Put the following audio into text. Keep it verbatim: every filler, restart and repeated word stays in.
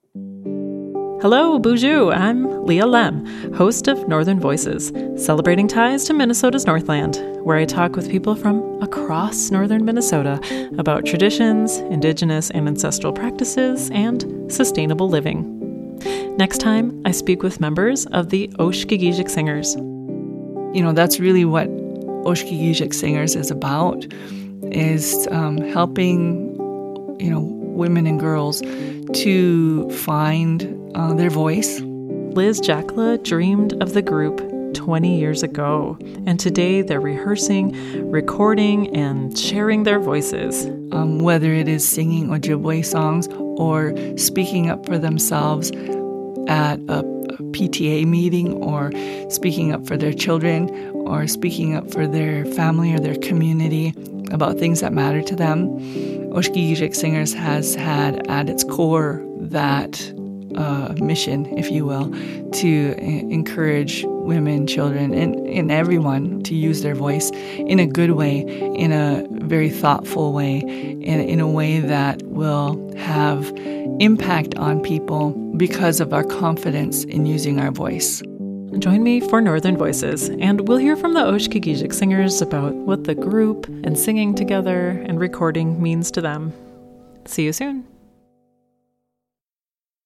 Hello, Bonjour. I'm Leah Lem, host of Northern Voices, celebrating ties to Minnesota's Northland, where I talk with people from across northern Minnesota about traditions, indigenous and ancestral practices, and sustainable living. Next time, I speak with members of the Oshkoguigic Singers. You know, that's really what Oshkoguigic Singers is about, is um, helping, you know, women and girls to find uh, their voice. Liz Jackla dreamed of the group twenty years ago, and today they're rehearsing, recording, and sharing their voices. Um, whether it is singing Ojibwe songs or speaking up for themselves at a P T A meeting, or speaking up for their children, or speaking up for their family or their community about things that matter to them. Oshkoguigic Singers has had at its core that uh, mission, if you will, to encourage women, children, and, and everyone to use their voice in a good way, in a very thoughtful way, in, in a way that will have impact on people because of our confidence in using our voice. Join me for Northern Voices, and we'll hear from the Oshkoguigic Singers about what the group and singing together and recording means to them. See you soon.